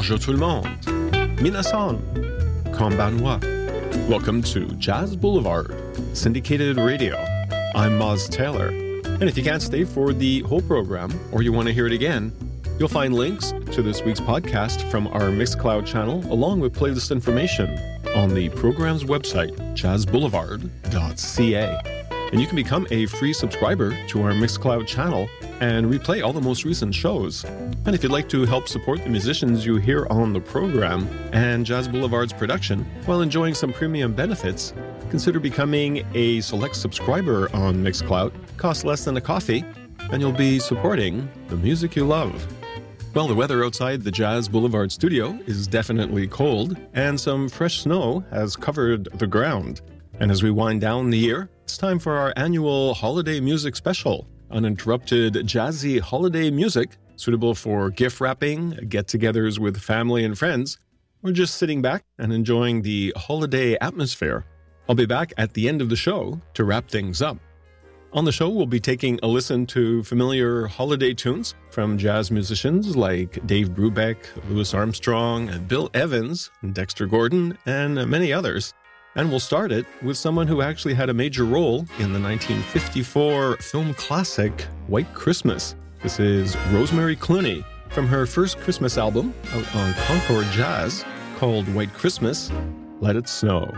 Bonjour tout le monde. Minasan. Konbanwa. Welcome to Jazz Boulevard, syndicated radio. I'm Moz Taylor. And if you can't stay for the whole program or you want to hear it again, you'll find links to this week's podcast from our Mixcloud channel along with playlist information on the program's website, jazzboulevard.ca. And you can become a free subscriber to our Mixcloud channel and replay all the most recent shows. And if you'd like to help support the musicians you hear on the program and Jazz Boulevard's production while enjoying some premium benefits, consider becoming a select subscriber on Mixcloud. Costs less than a coffee, and you'll be supporting the music you love. Well, the weather outside the Jazz Boulevard studio is definitely cold, and some fresh snow has covered the ground. And as we wind down the year, it's time for our annual holiday music special, uninterrupted jazzy holiday music suitable for gift wrapping, get-togethers with family and friends, or just sitting back and enjoying the holiday atmosphere. I'll be back at the end of the show to wrap things up. On the show, we'll be taking a listen to familiar holiday tunes from jazz musicians like Dave Brubeck, Louis Armstrong, and Bill Evans, Dexter Gordon, and many others. And we'll start it with someone who actually had a major role in the 1954 film classic, White Christmas. This is Rosemary Clooney from her first Christmas album out on Concord Jazz called White Christmas, Let It Snow.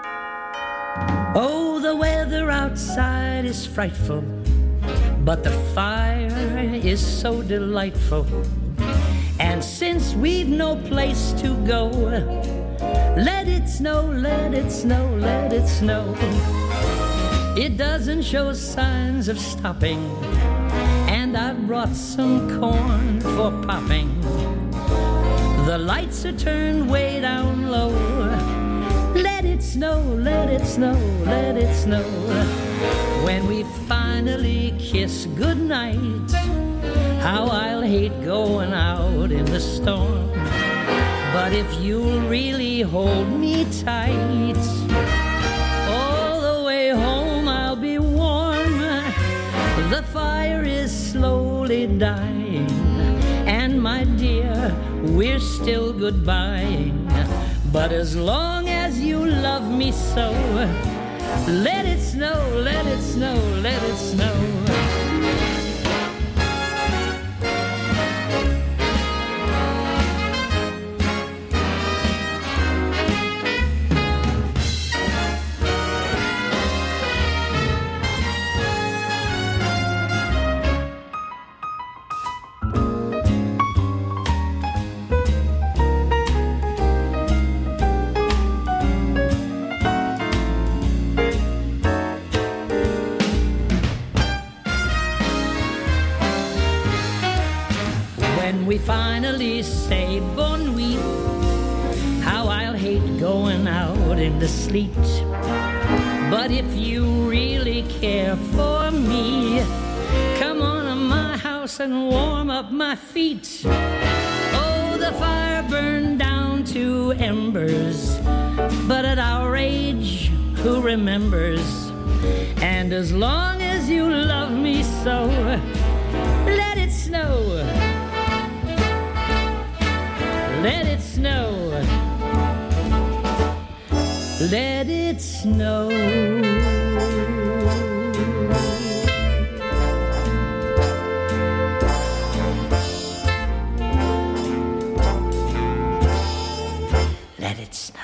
Oh, the weather outside is frightful, but the fire is so delightful. And since we've no place to go, let it snow, let it snow, let it snow. It doesn't show signs of stopping, and I've brought some corn for popping. The lights are turned way down low. Let it snow, let it snow, let it snow. When we finally kiss goodnight, how I'll hate going out in the storm. But if you'll really hold me tight, all the way home I'll be warm. The fire is slowly dying, and my dear, we're still goodbying. But as long as you love me so, let it snow, let it snow, let it snow. Finally say bon nuit, how I'll hate going out in the sleet. But if you really care for me, come on to my house and warm up my feet. Oh, the fire burned down to embers, but at our age, who remembers? And as long as you love me so, let it snow. Let it snow. Let it snow. Let it snow.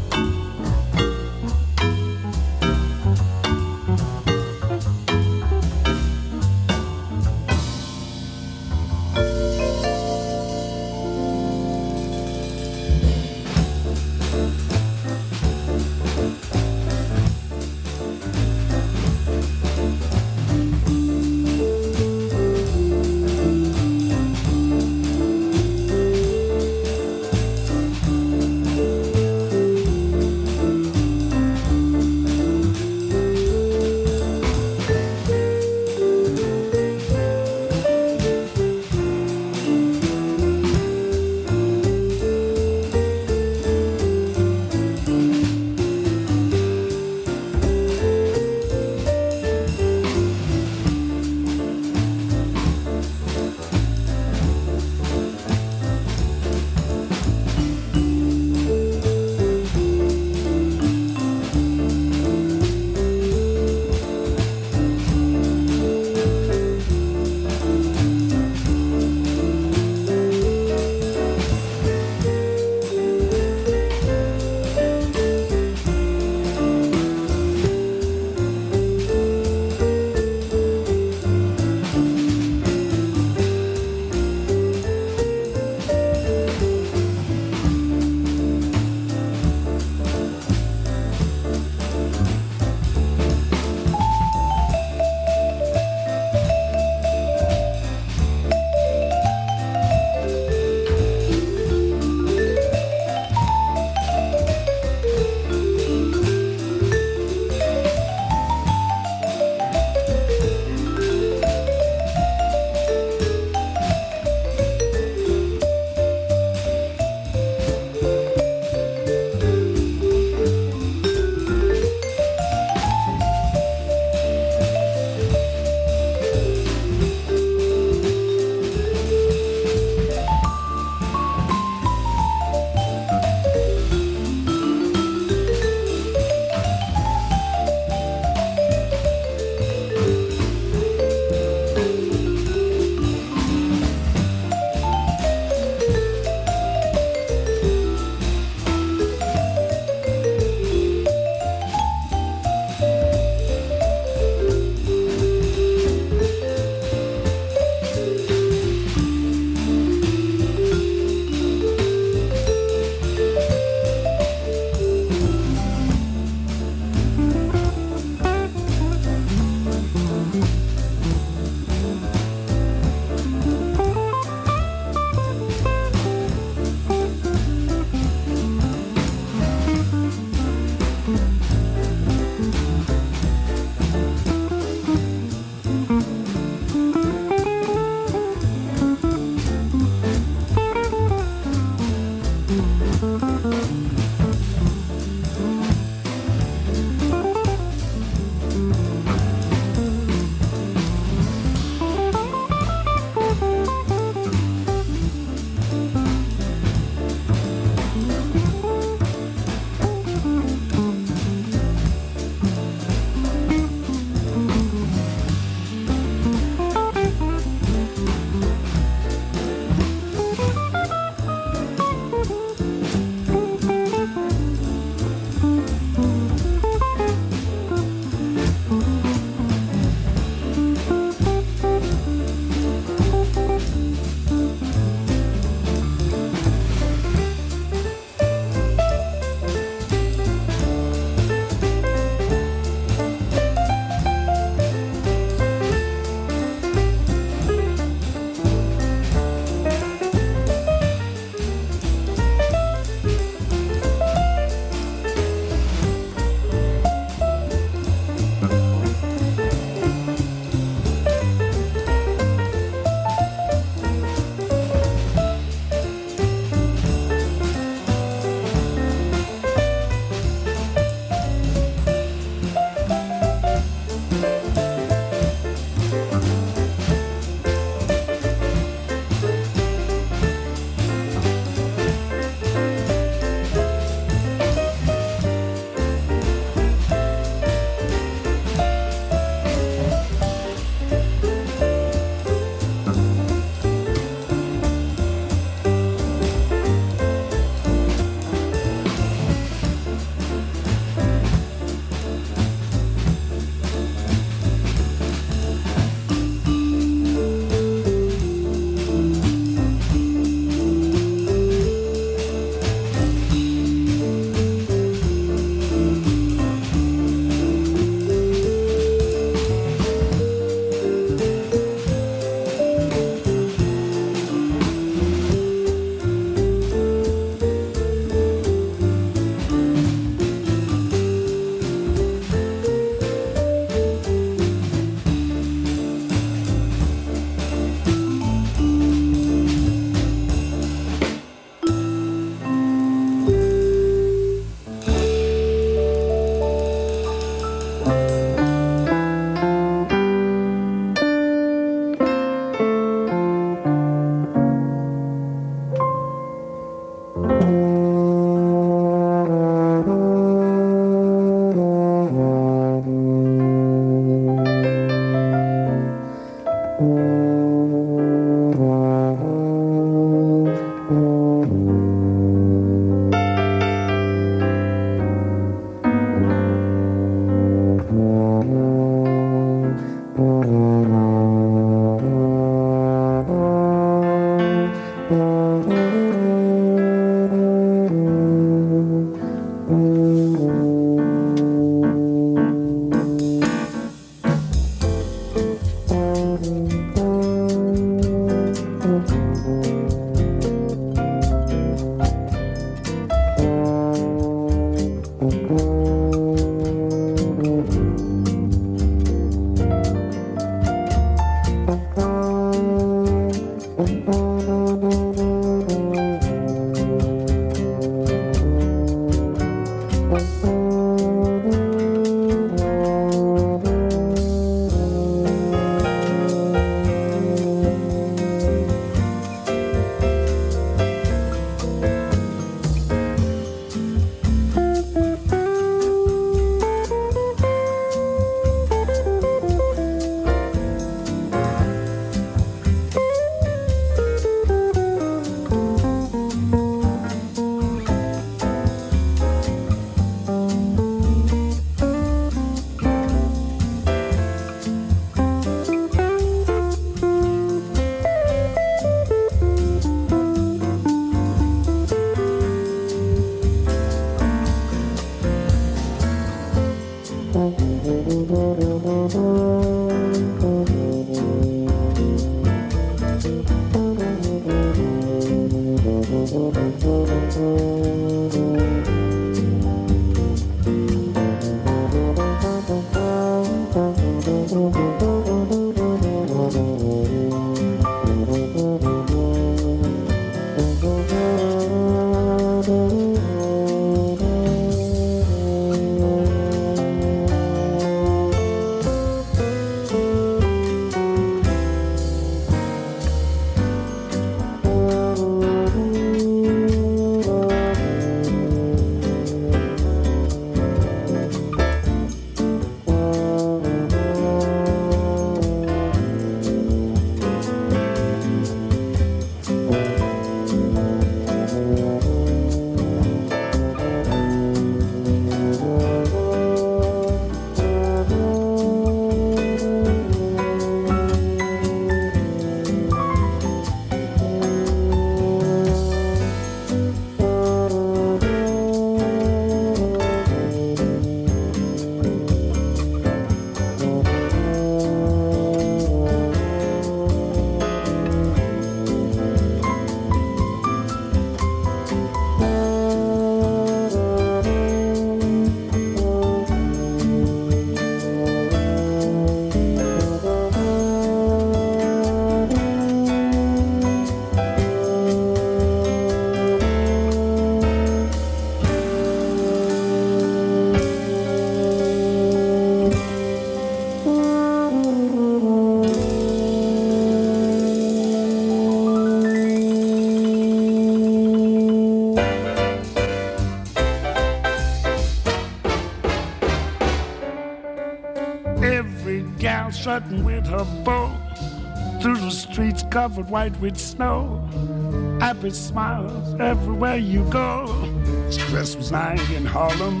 Strutting with her bow through the streets covered white with snow. Happy smiles everywhere you go. It's Christmas night in Harlem.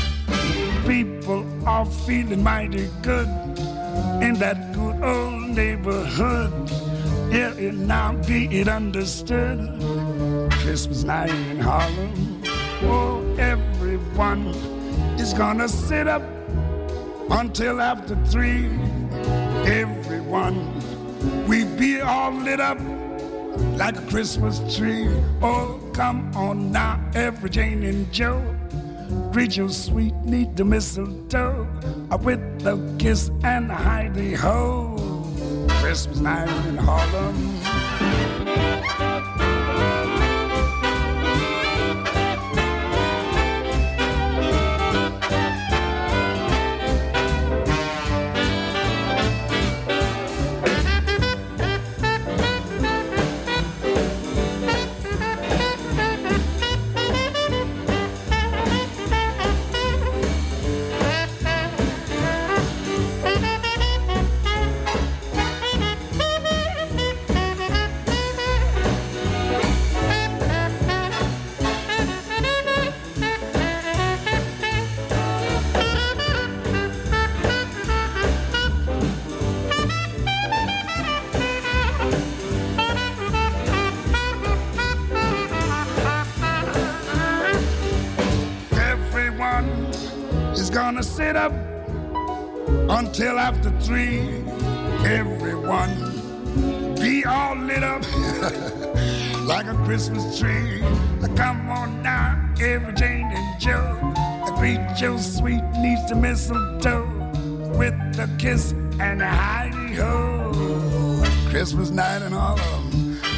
People are feeling mighty good in that good old neighborhood. Yeah, it now be it understood. Christmas night in Harlem. Oh, everyone is gonna sit up until after 3. Everyone, we be all lit up like a Christmas tree. Oh, come on now, every Jane and Joe, greet your sweet, neat the mistletoe with the kiss and the hidey-ho. Christmas night in Harlem. Gonna sit up until after 3. Everyone be all lit up like a Christmas tree. Come on now, every Jane and Joe, greet your sweet niece to mistletoe with the kiss and the hidey-ho. Christmas night in Harlem.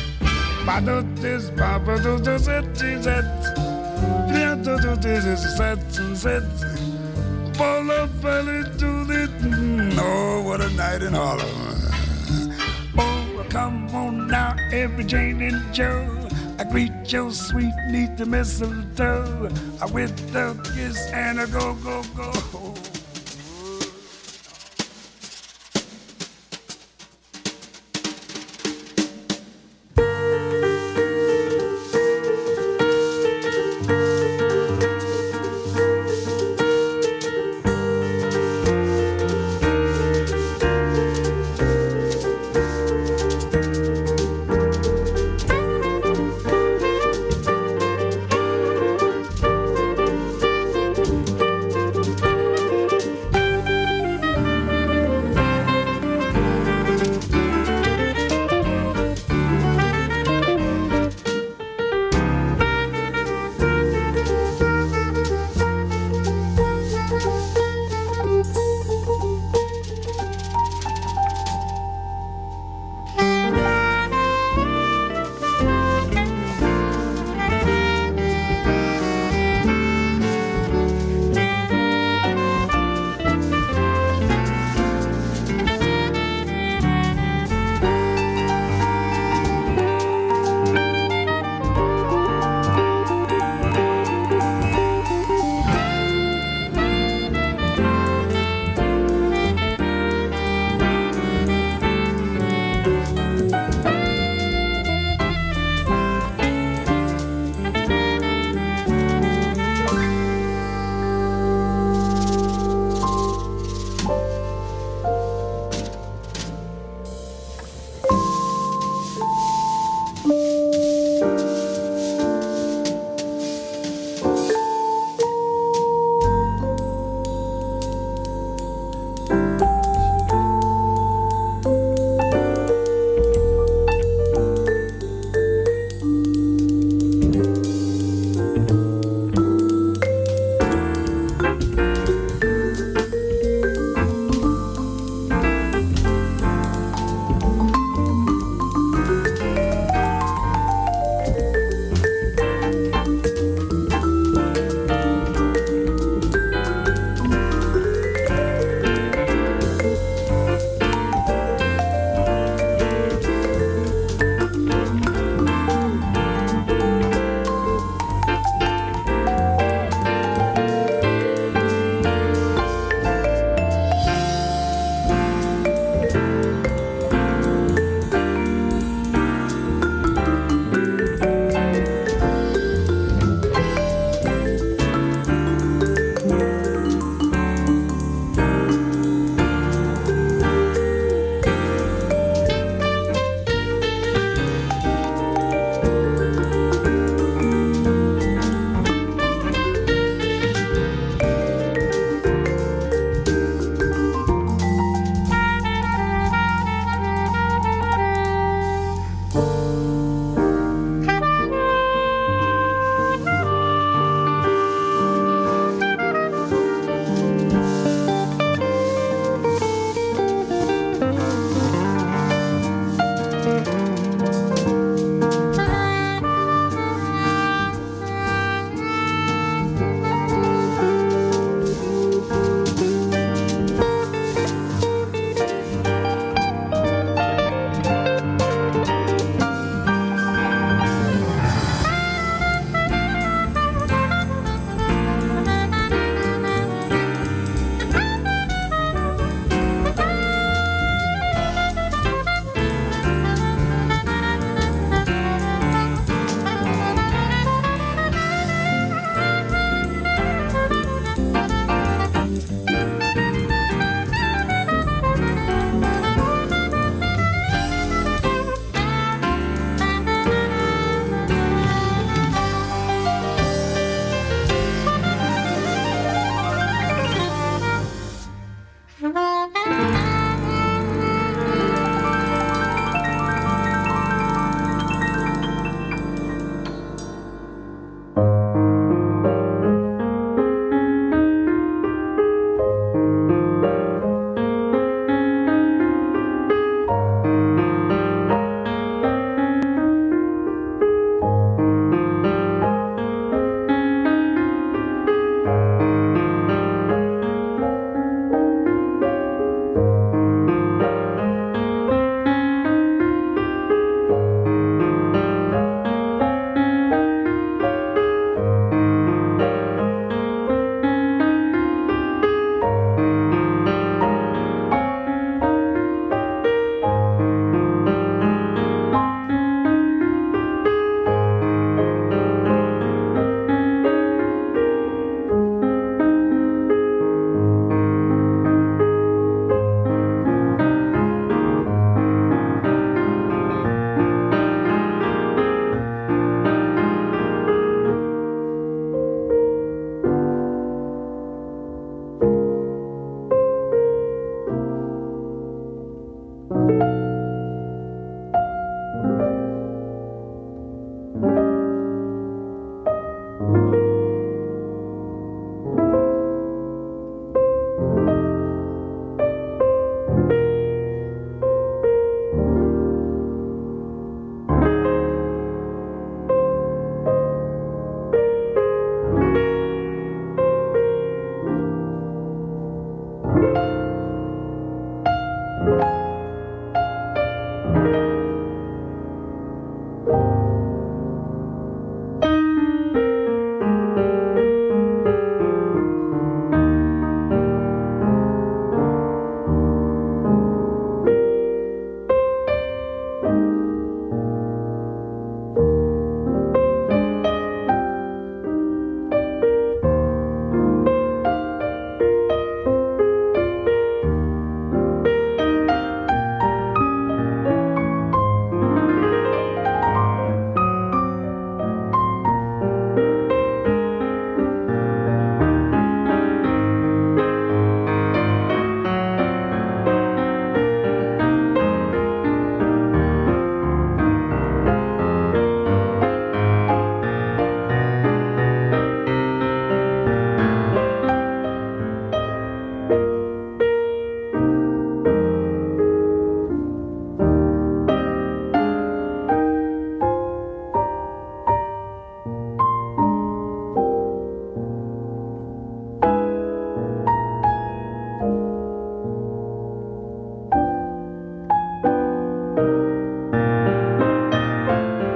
Oh, what a night in Harlem. Oh, come on now, every Jane and Joe. I greet your sweet neath the mistletoe with a kiss and a go, go, go.